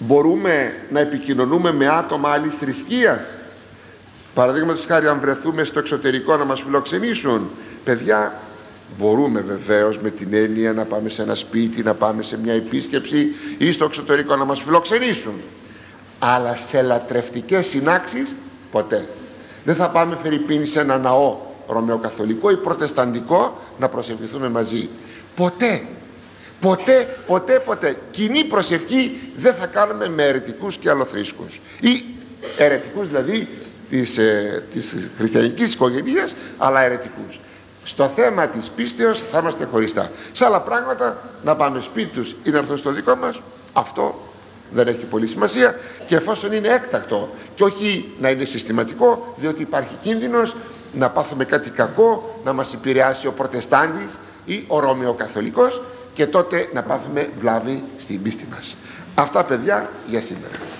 Μπορούμε να επικοινωνούμε με άτομα άλλης θρησκείας? Παραδείγματος χάρη, αν βρεθούμε στο εξωτερικό να μας φιλοξενήσουν, παιδιά, μπορούμε βεβαίως με την έννοια να πάμε σε ένα σπίτι, να πάμε σε μια επίσκεψη ή στο εξωτερικό να μας φιλοξενήσουν, αλλά σε λατρευτικές συνάξεις ποτέ. Δεν θα πάμε φερειπίν σε ένα ναό ρωμαιοκαθολικό ή προτεσταντικό να προσευχηθούμε μαζί. Ποτέ κοινή προσευχή δεν θα κάνουμε με αιρετικούς και αλλοθρήσκους, ή αιρετικούς δηλαδή της χριστιανικής οικογένειας, αλλά αιρετικούς. Στο θέμα της πίστεως θα είμαστε χωριστά. Σε άλλα πράγματα να πάμε σπίτι τους ή να έρθουν στο δικό μας, αυτό δεν έχει πολύ σημασία, και εφόσον είναι έκτακτο και όχι να είναι συστηματικό, διότι υπάρχει κίνδυνος να πάθουμε κάτι κακό, να μας επηρεάσει ο προτεστάντης ή ο ρωμαιοκαθολικός, και τότε να πάθουμε βλάβη στην πίστη μας. Αυτά, παιδιά, για σήμερα.